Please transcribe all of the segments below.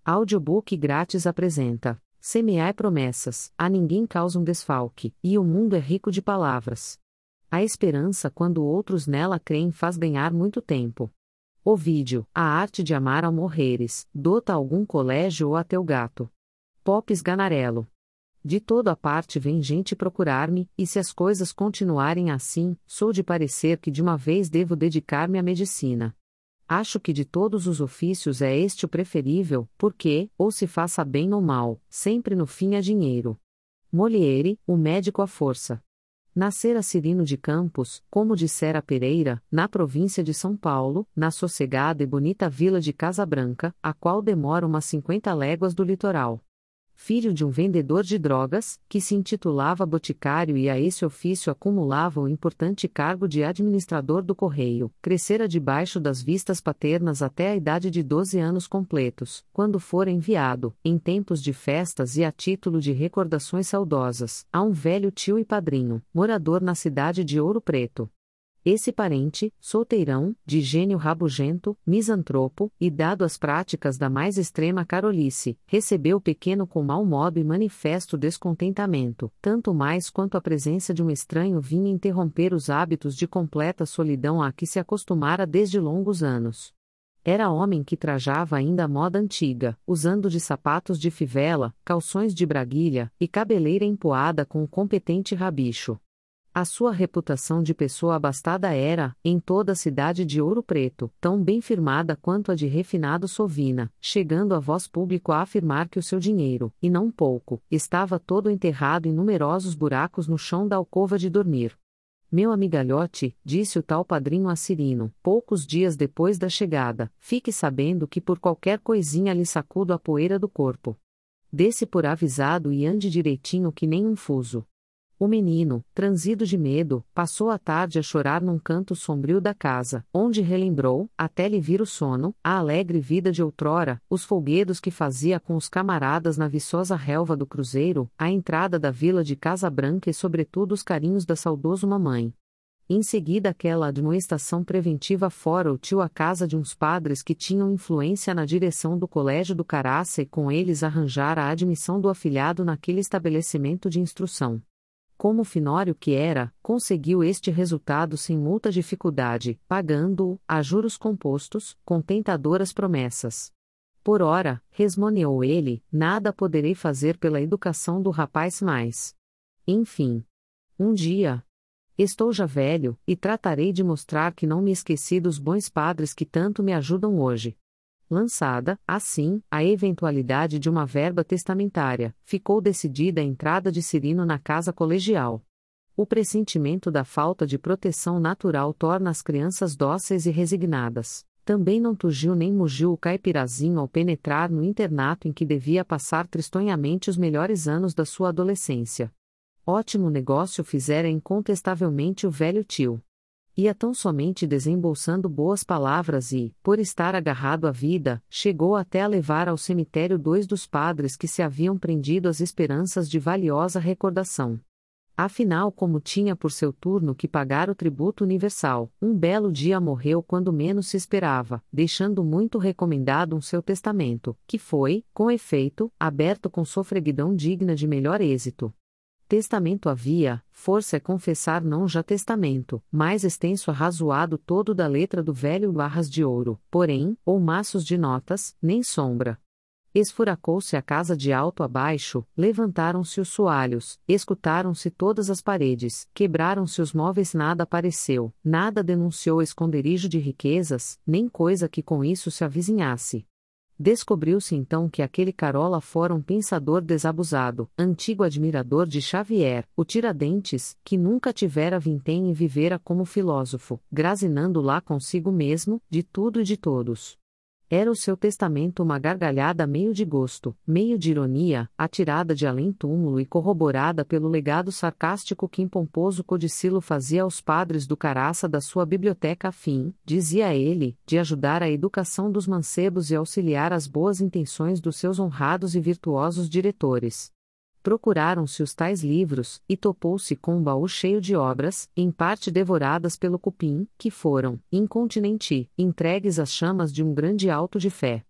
Audiobook grátis apresenta: Semeai promessas, a ninguém causa um desfalque, e o mundo é rico de palavras. A esperança quando outros nela creem faz ganhar muito tempo. Ovídio, a arte de amar ao morreres, dota algum colégio ou a teu gato. Popes Ganarello. De toda a parte vem gente procurar-me, e se as coisas continuarem assim, sou de parecer que de uma vez devo dedicar-me à medicina. Acho que de todos os ofícios é este o preferível, porque, ou se faça bem ou mal, sempre no fim há dinheiro. Molière, o médico à força. Nascera Cirino de Campos, como dissera Pereira, na província de São Paulo, na sossegada e bonita vila de Casa Branca, a qual demora umas 50 léguas do litoral. Filho de um vendedor de drogas, que se intitulava boticário e a esse ofício acumulava o importante cargo de administrador do correio, crescera debaixo das vistas paternas até a idade de 12 anos completos, quando fora enviado, em tempos de festas e a título de recordações saudosas, a um velho tio e padrinho, morador na cidade de Ouro Preto. Esse parente, solteirão, de gênio rabugento, misantropo, e dado às práticas da mais extrema carolice, recebeu o pequeno com mau modo e manifesto descontentamento, tanto mais quanto a presença de um estranho vinha interromper os hábitos de completa solidão a que se acostumara desde longos anos. Era homem que trajava ainda a moda antiga, usando de sapatos de fivela, calções de braguilha, e cabeleira empoada com o competente rabicho. A sua reputação de pessoa abastada era, em toda a cidade de Ouro Preto, tão bem firmada quanto a de refinado Sovina, chegando a voz público a afirmar que o seu dinheiro, e não pouco, estava todo enterrado em numerosos buracos no chão da alcova de dormir. Meu amigalhote, disse o tal padrinho a Cirino, poucos dias depois da chegada, fique sabendo que por qualquer coisinha lhe sacudo a poeira do corpo. Desce por avisado e ande direitinho que nem um fuso. O menino, transido de medo, passou a tarde a chorar num canto sombrio da casa, onde relembrou, até lhe vir o sono, a alegre vida de outrora, os folguedos que fazia com os camaradas na viçosa relva do Cruzeiro, a entrada da vila de Casa Branca e sobretudo os carinhos da saudoso mamãe. Em seguida aquela admoestação preventiva fora o tio à casa de uns padres que tinham influência na direção do colégio do Caraça e com eles arranjara a admissão do afilhado naquele estabelecimento de instrução. Como finório que era, conseguiu este resultado sem muita dificuldade, pagando-o, a juros compostos, com tentadoras promessas. Por ora, resmoneou ele, nada poderei fazer pela educação do rapaz mais. Enfim. Um dia. Estou já velho, e tratarei de mostrar que não me esqueci dos bons padres que tanto me ajudam hoje. Lançada, assim, a eventualidade de uma verba testamentária, ficou decidida a entrada de Cirino na casa colegial. O pressentimento da falta de proteção natural torna as crianças dóceis e resignadas. Também não tugiu nem mugiu o caipirazinho ao penetrar no internato em que devia passar tristonhamente os melhores anos da sua adolescência. Ótimo negócio fizera incontestavelmente o velho tio. Ia tão somente desembolsando boas palavras e, por estar agarrado à vida, chegou até a levar ao cemitério 2 dos padres que se haviam prendido às esperanças de valiosa recordação. Afinal, como tinha por seu turno que pagar o tributo universal, um belo dia morreu quando menos se esperava, deixando muito recomendado um seu testamento, que foi, com efeito, aberto com sofreguidão digna de melhor êxito. Testamento havia, força é confessar não já testamento, mais extenso arrazoado todo da letra do velho barras de ouro, porém, ou maços de notas, nem sombra. Esfuracou-se a casa de alto a baixo, levantaram-se os soalhos, escutaram-se todas as paredes, quebraram-se os móveis, nada apareceu, nada denunciou esconderijo de riquezas, nem coisa que com isso se avizinhasse. Descobriu-se então que aquele Carola fora um pensador desabusado, antigo admirador de Xavier, o Tiradentes, que nunca tivera vintém e vivera como filósofo, grazinando lá consigo mesmo, de tudo e de todos. Era o seu testamento uma gargalhada meio de gosto, meio de ironia, atirada de além-túmulo e corroborada pelo legado sarcástico que impomposo codicilo fazia aos padres do Caraça da sua biblioteca a fim, dizia ele, de ajudar a educação dos mancebos e auxiliar as boas intenções dos seus honrados e virtuosos diretores. Procuraram-se os tais livros, e topou-se com um baú cheio de obras, em parte devoradas pelo cupim, que foram, incontinenti, entregues às chamas de um grande auto de fé.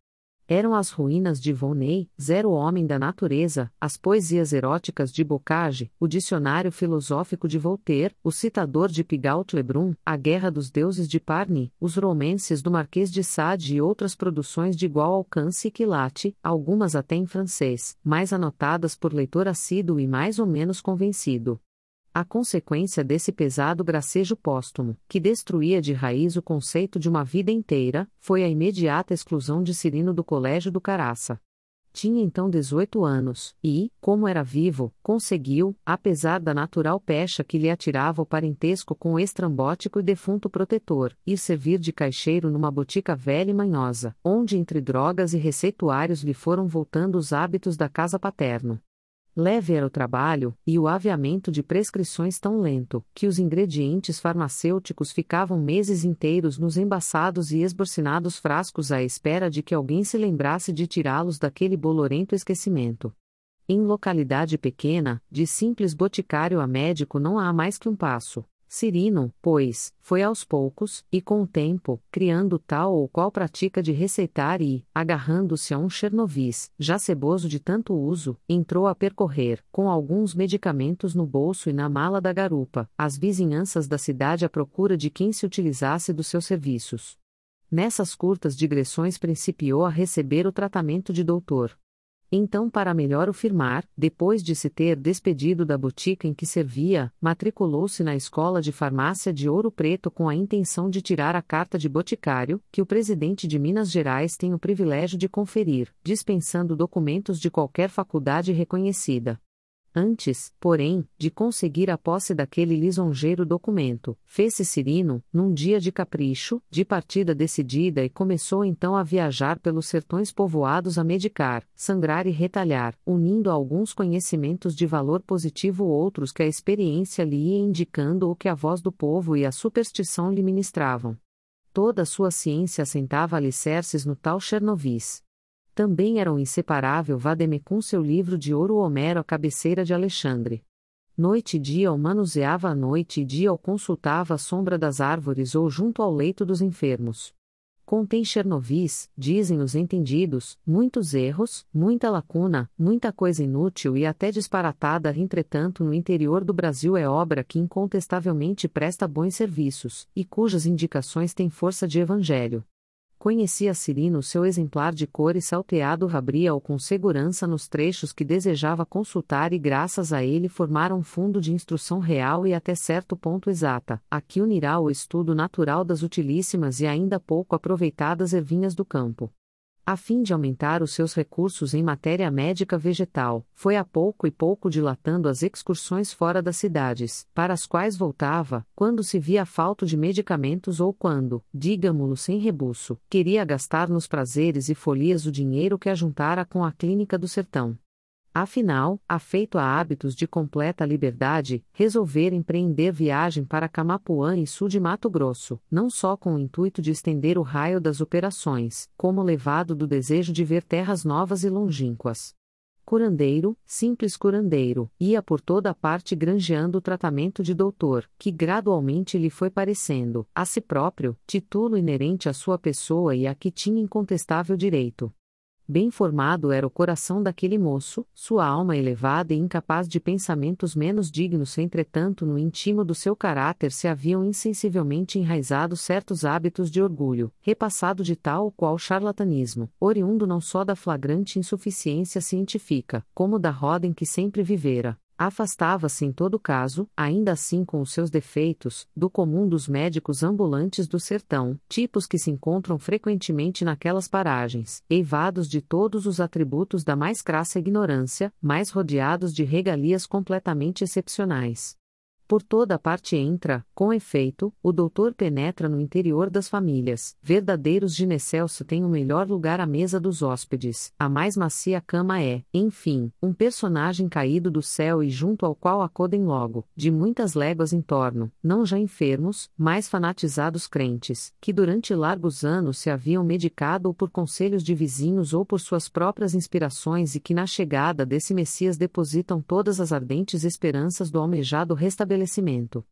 Eram as ruínas de Volney, Zero Homem da Natureza, as poesias eróticas de Bocage, o dicionário filosófico de Voltaire, o citador de Pigault Lebrun, a Guerra dos Deuses de Parny, os romances do Marquês de Sade e outras produções de igual alcance e quilate, algumas até em francês, mais anotadas por leitor assíduo e mais ou menos convencido. A consequência desse pesado gracejo póstumo, que destruía de raiz o conceito de uma vida inteira, foi a imediata exclusão de Cirino do Colégio do Caraça. Tinha então 18 anos, e, como era vivo, conseguiu, apesar da natural pecha que lhe atirava o parentesco com o estrambótico e defunto protetor, ir servir de caixeiro numa botica velha e manhosa, onde entre drogas e receituários lhe foram voltando os hábitos da casa paterno. Leve era o trabalho, e o aviamento de prescrições tão lento, que os ingredientes farmacêuticos ficavam meses inteiros nos embaçados e esborcinados frascos à espera de que alguém se lembrasse de tirá-los daquele bolorento esquecimento. Em localidade pequena, de simples boticário a médico não há mais que um passo. Cirino, pois, foi aos poucos, e com o tempo, criando tal ou qual prática de receitar e, agarrando-se a um Chernovis, já ceboso de tanto uso, entrou a percorrer, com alguns medicamentos no bolso e na mala da garupa, as vizinhanças da cidade à procura de quem se utilizasse dos seus serviços. Nessas curtas digressões principiou a receber o tratamento de doutor. Então, para melhor o firmar, depois de se ter despedido da botica em que servia, matriculou-se na Escola de Farmácia de Ouro Preto com a intenção de tirar a carta de boticário, que o presidente de Minas Gerais tem o privilégio de conferir, dispensando documentos de qualquer faculdade reconhecida. Antes, porém, de conseguir a posse daquele lisonjeiro documento, fez-se Cirino, num dia de capricho, de partida decidida e começou então a viajar pelos sertões povoados a medicar, sangrar e retalhar, unindo a alguns conhecimentos de valor positivo outros que a experiência lhe ia indicando ou que a voz do povo e a superstição lhe ministravam. Toda a sua ciência assentava alicerces no tal Chernovis. Também era um inseparável Vademecum seu livro de ouro Homero à cabeceira de Alexandre. Noite e dia o manuseava à noite e dia o consultava à sombra das árvores ou junto ao leito dos enfermos. Contém Chernovis, dizem os entendidos, muitos erros, muita lacuna, muita coisa inútil e até disparatada, entretanto no interior do Brasil é obra que incontestavelmente presta bons serviços, e cujas indicações têm força de evangelho. Conhecia Cirino seu exemplar de cor e salteado abria-o com segurança nos trechos que desejava consultar e graças a ele formar um fundo de instrução real e até certo ponto exata, a que unirá o estudo natural das utilíssimas e ainda pouco aproveitadas ervinhas do campo. A fim de aumentar os seus recursos em matéria médica vegetal, foi a pouco e pouco dilatando as excursões fora das cidades, para as quais voltava, quando se via falto de medicamentos ou quando, digamo-lo sem rebuço, queria gastar nos prazeres e folias o dinheiro que ajuntara com a clínica do sertão. Afinal, afeito a hábitos de completa liberdade, resolvera empreender viagem para Camapuã e sul de Mato Grosso, não só com o intuito de estender o raio das operações, como levado do desejo de ver terras novas e longínquas. Curandeiro, simples curandeiro, ia por toda a parte granjeando o tratamento de doutor, que gradualmente lhe foi parecendo, a si próprio, título inerente à sua pessoa e a que tinha incontestável direito. Bem formado era o coração daquele moço, sua alma elevada e incapaz de pensamentos menos dignos, entretanto no íntimo do seu caráter se haviam insensivelmente enraizado certos hábitos de orgulho, repassado de tal ou qual charlatanismo, oriundo não só da flagrante insuficiência científica, como da roda em que sempre vivera. Afastava-se em todo caso, ainda assim com os seus defeitos, do comum dos médicos ambulantes do sertão, tipos que se encontram frequentemente naquelas paragens, eivados de todos os atributos da mais crassa ignorância, mas rodeados de regalias completamente excepcionais. Por toda a parte entra, com efeito, o doutor penetra no interior das famílias, verdadeiros Ginecelso tem o melhor lugar à mesa dos hóspedes, a mais macia cama é, enfim, um personagem caído do céu e junto ao qual acodem logo, de muitas léguas em torno, não já enfermos, mas fanatizados crentes, que durante largos anos se haviam medicado ou por conselhos de vizinhos ou por suas próprias inspirações e que na chegada desse Messias depositam todas as ardentes esperanças do almejado restabelecimento.